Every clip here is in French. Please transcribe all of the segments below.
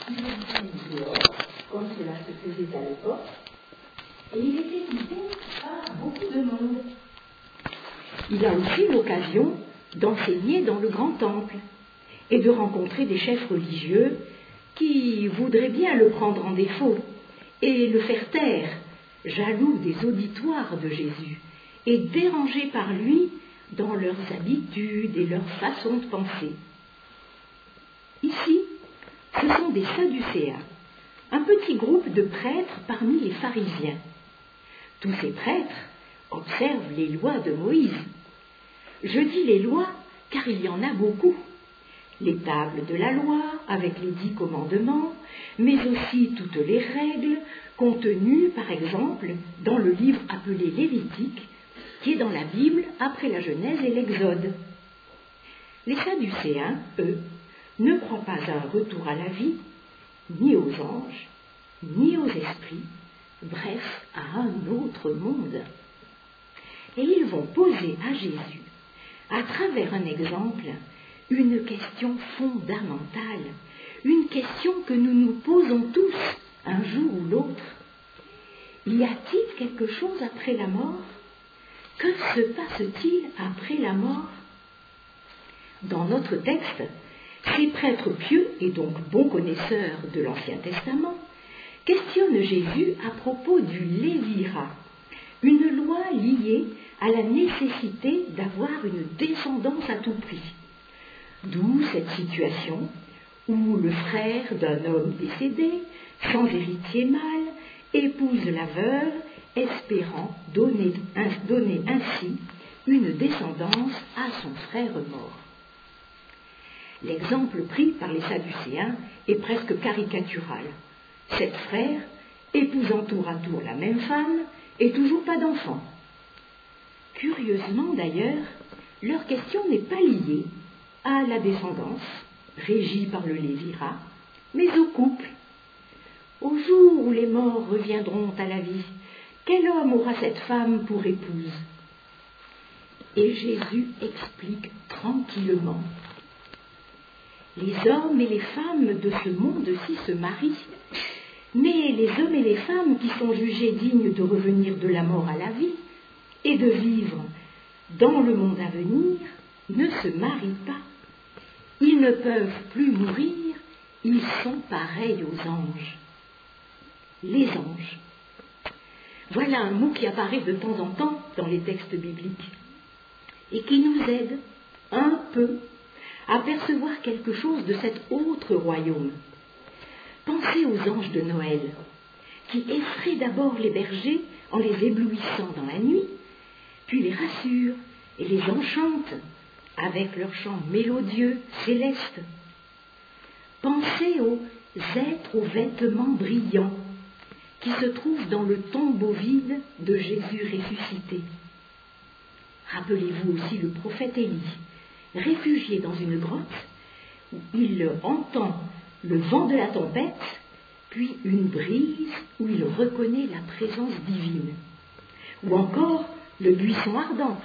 il était dehors, comme cela se faisait à l'époque, et il était quitté par beaucoup de monde. Il a aussi l'occasion d'enseigner dans le grand temple et de rencontrer des chefs religieux qui voudraient bien le prendre en défaut et le faire taire, jaloux des auditoires de Jésus et dérangés par lui dans leurs habitudes et leur façon de penser. Ici, ce sont des Sadducéens, un petit groupe de prêtres parmi les pharisiens. Tous ces prêtres observent les lois de Moïse. Je dis les lois car il y en a beaucoup. Les tables de la loi avec les 10 commandements, mais aussi toutes les règles contenues, par exemple, dans le livre appelé Lévitique, qui est dans la Bible après la Genèse et l'Exode. Les Sadducéens, eux, ne croient pas à un retour à la vie, ni aux anges, ni aux esprits, bref, à un autre monde. Et ils vont poser à Jésus, à travers un exemple, une question fondamentale, une question que nous nous posons tous un jour ou l'autre. Y a-t-il quelque chose après la mort? Que se passe-t-il après la mort? Dans notre texte, ces prêtres pieux et donc bons connaisseurs de l'Ancien Testament questionnent Jésus à propos du lévirat, une loi liée à la nécessité d'avoir une descendance à tout prix. D'où cette situation où le frère d'un homme décédé, sans héritier mâle, épouse la veuve, espérant donner ainsi une descendance à son frère mort. L'exemple pris par les Sadducéens est presque caricatural. 7 frères, épousant tour à tour la même femme, et toujours pas d'enfant. Curieusement d'ailleurs, leur question n'est pas liée à la descendance, régie par le lévirat, mais au couple. Au jour où les morts reviendront à la vie, quel homme aura cette femme pour épouse? Et Jésus explique tranquillement. Les hommes et les femmes de ce monde-ci se marient, mais les hommes et les femmes qui sont jugés dignes de revenir de la mort à la vie et de vivre dans le monde à venir ne se marient pas. Ils ne peuvent plus mourir, ils sont pareils aux anges. Les anges. Voilà un mot qui apparaît de temps en temps dans les textes bibliques et qui nous aide un peu à percevoir quelque chose de cet autre royaume. Pensez aux anges de Noël, qui effraient d'abord les bergers en les éblouissant dans la nuit, puis les rassurent et les enchantent avec leurs chants mélodieux, célestes. Pensez aux êtres aux vêtements brillants, qui se trouvent dans le tombeau vide de Jésus ressuscité. Rappelez-vous aussi le prophète Élie, réfugié dans une grotte, où il entend le vent de la tempête, puis une brise où il reconnaît la présence divine. Ou encore le buisson ardent,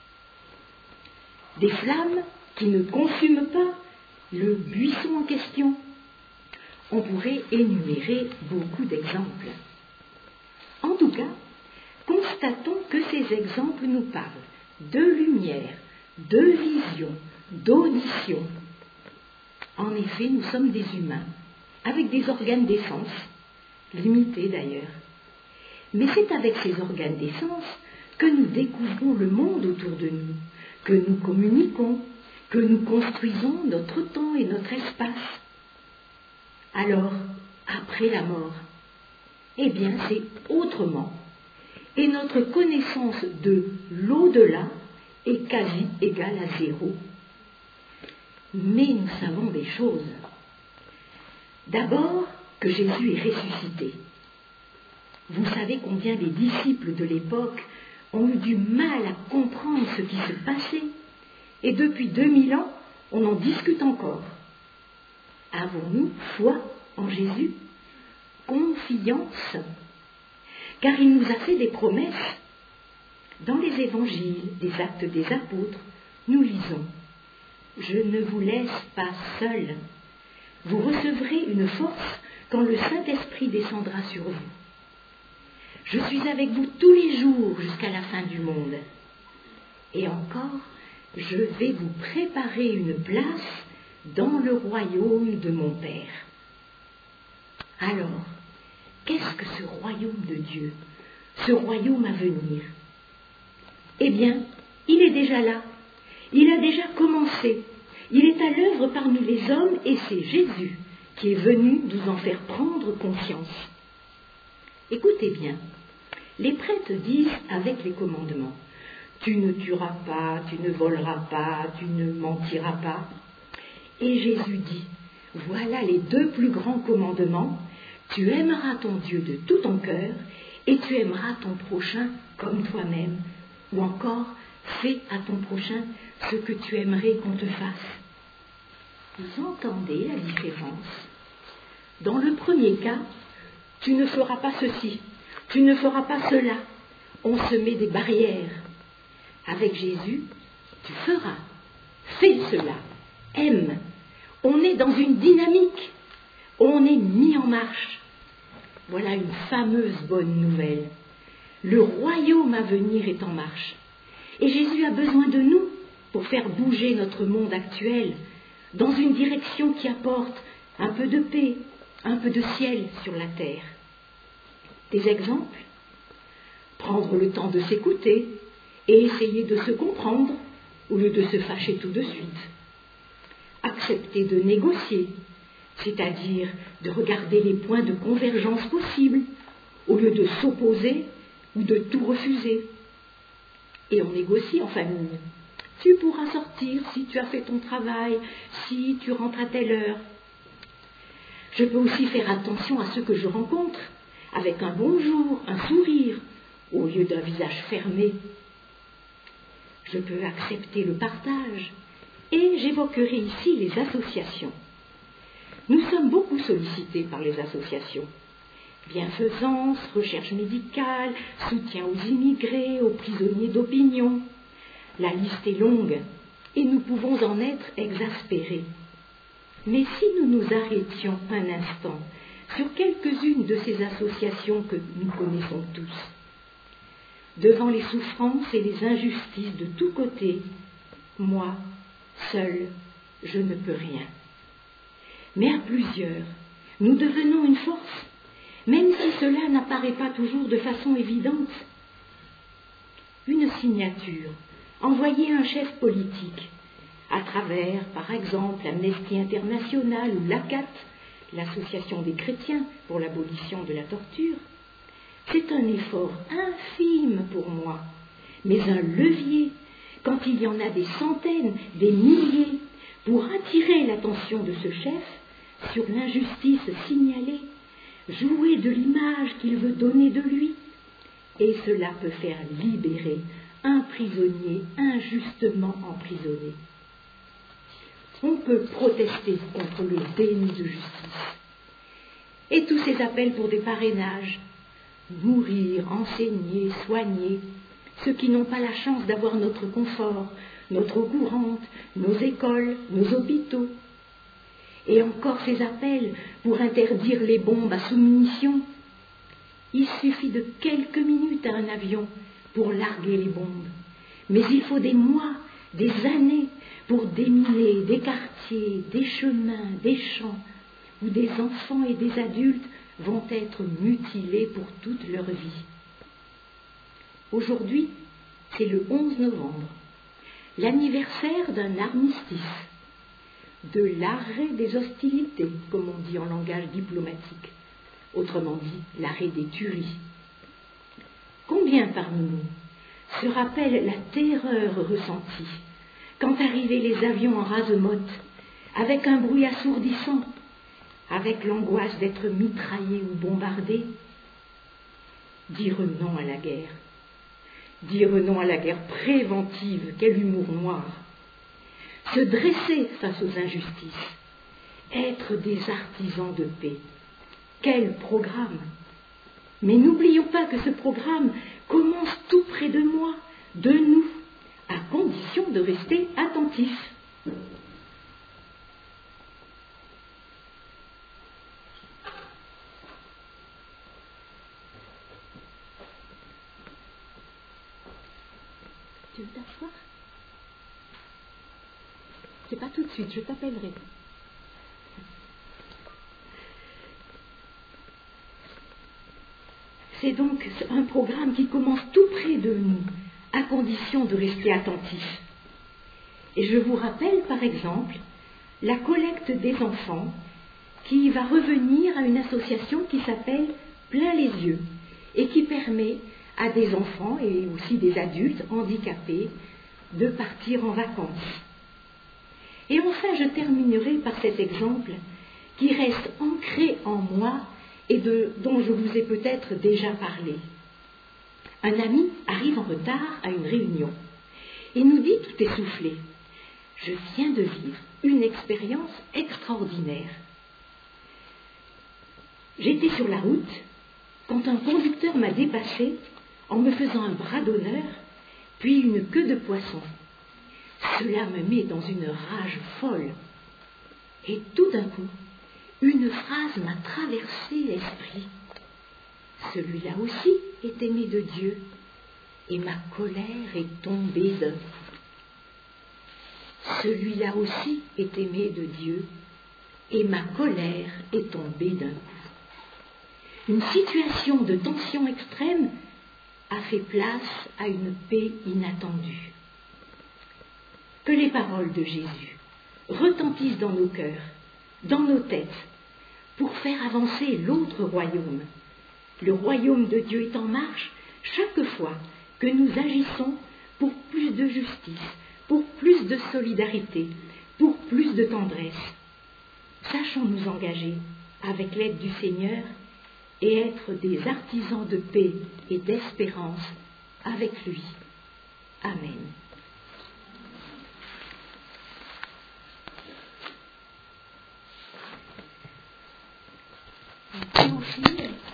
des flammes qui ne consument pas le buisson en question. On pourrait énumérer beaucoup d'exemples. En tout cas, constatons que ces exemples nous parlent de lumière, de vision, d'audition. En effet, nous sommes des humains, avec des organes des sens, limités d'ailleurs. Mais c'est avec ces organes des sens que nous découvrons le monde autour de nous, que nous communiquons, que nous construisons notre temps et notre espace. Alors, après la mort, eh bien c'est autrement. Et notre connaissance de l'au-delà est quasi égale à 0. Mais nous savons des choses. D'abord, que Jésus est ressuscité. Vous savez combien les disciples de l'époque ont eu du mal à comprendre ce qui se passait. Et depuis 2000 ans, on en discute encore. Avons-nous foi en Jésus? Confiance? Car il nous a fait des promesses. Dans les évangiles, les actes des apôtres, nous lisons « Je ne vous laisse pas seuls, vous recevrez une force quand le Saint-Esprit descendra sur vous. Je suis avec vous tous les jours jusqu'à la fin du monde. Et encore, je vais vous préparer une place dans le royaume de mon Père. Alors, qu'est-ce que ce royaume de Dieu, ce royaume à venir? Eh bien, il est déjà là, il a déjà commencé, il est à l'œuvre parmi les hommes et c'est Jésus qui est venu nous en faire prendre conscience. Écoutez bien, les prêtres disent avec les commandements, tu ne tueras pas, tu ne voleras pas, tu ne mentiras pas. Et Jésus dit, voilà les deux plus grands commandements, tu aimeras ton Dieu de tout ton cœur et tu aimeras ton prochain comme toi-même. Ou encore, fais à ton prochain ce que tu aimerais qu'on te fasse. Vous entendez la différence? Dans le premier cas, tu ne feras pas ceci, tu ne feras pas cela. On se met des barrières. Avec Jésus, tu feras, fais cela, aime. On est dans une dynamique, on est mis en marche. Voilà une fameuse bonne nouvelle. Le royaume à venir est en marche. Et Jésus a besoin de nous pour faire bouger notre monde actuel dans une direction qui apporte un peu de paix, un peu de ciel sur la terre. Des exemples? Prendre le temps de s'écouter et essayer de se comprendre au lieu de se fâcher tout de suite. Accepter de négocier, c'est-à-dire de regarder les points de convergence possibles au lieu de s'opposer ou de tout refuser. Et on négocie en famille. Tu pourras sortir si tu as fait ton travail, si tu rentres à telle heure. Je peux aussi faire attention à ceux que je rencontre, avec un bonjour, un sourire, au lieu d'un visage fermé. Je peux accepter le partage, et j'évoquerai ici les associations. Nous sommes beaucoup sollicités par les associations. Bienfaisance, recherche médicale, soutien aux immigrés, aux prisonniers d'opinion. La liste est longue, et nous pouvons en être exaspérés. Mais si nous nous arrêtions un instant sur quelques-unes de ces associations que nous connaissons tous, devant les souffrances et les injustices de tous côtés, moi, seul, je ne peux rien. Mais à plusieurs, nous devenons une force, même si cela n'apparaît pas toujours de façon évidente. Une signature envoyée à un chef politique, à travers, par exemple, Amnesty International ou l'ACAT, l'Association des chrétiens pour l'abolition de la torture, c'est un effort infime pour moi, mais un levier quand il y en a des centaines, des milliers, pour attirer l'attention de ce chef sur l'injustice signalée, jouer de l'image qu'il veut donner de lui. Et cela peut faire libérer un prisonnier injustement emprisonné. On peut protester contre le déni de justice. Et tous ces appels pour des parrainages, nourrir, enseigner, soigner, ceux qui n'ont pas la chance d'avoir notre confort, notre eau courante, nos écoles, nos hôpitaux. Et encore ces appels pour interdire les bombes à sous-munitions. Il suffit de quelques minutes à un avion pour larguer les bombes. Mais il faut des mois, des années pour déminer des quartiers, des chemins, des champs, où des enfants et des adultes vont être mutilés pour toute leur vie. Aujourd'hui, c'est le 11 novembre, l'anniversaire d'un armistice, de l'arrêt des hostilités, comme on dit en langage diplomatique, autrement dit l'arrêt des tueries. Combien parmi nous se rappellent la terreur ressentie quand arrivaient les avions en rase-motte, avec un bruit assourdissant, avec l'angoisse d'être mitraillés ou bombardés? Dire non à la guerre. Dire non à la guerre préventive, quel humour noir. Se dresser face aux injustices. Être des artisans de paix. Quel programme! Mais n'oublions pas que ce programme commence tout près de moi, de nous, à condition de rester attentifs. Tu veux t'asseoir? C'est pas tout de suite, je t'appellerai. C'est donc un programme qui commence tout près de nous, à condition de rester attentif. Et je vous rappelle, par exemple, la collecte des enfants qui va revenir à une association qui s'appelle Plein les yeux et qui permet à des enfants et aussi des adultes handicapés de partir en vacances. Et enfin, je terminerai par cet exemple qui reste ancré en moi et dont je vous ai peut-être déjà parlé. Un ami arrive en retard à une réunion et nous dit tout essoufflé: « Je viens de vivre une expérience extraordinaire. J'étais sur la route quand un conducteur m'a dépassé en me faisant un bras d'honneur, puis une queue de poisson. Cela me met dans une rage folle. Et tout d'un coup, une phrase m'a traversé l'esprit. Celui-là aussi est aimé de Dieu, et ma colère est tombée d'un coup. Celui-là aussi est aimé de Dieu, et ma colère est tombée d'un coup. » Une situation de tension extrême a fait place à une paix inattendue. Que les paroles de Jésus retentissent dans nos cœurs, dans nos têtes, pour faire avancer l'autre royaume. Le royaume de Dieu est en marche chaque fois que nous agissons pour plus de justice, pour plus de solidarité, pour plus de tendresse. Sachons nous engager avec l'aide du Seigneur et être des artisans de paix et d'espérance avec lui. Amen. Théophile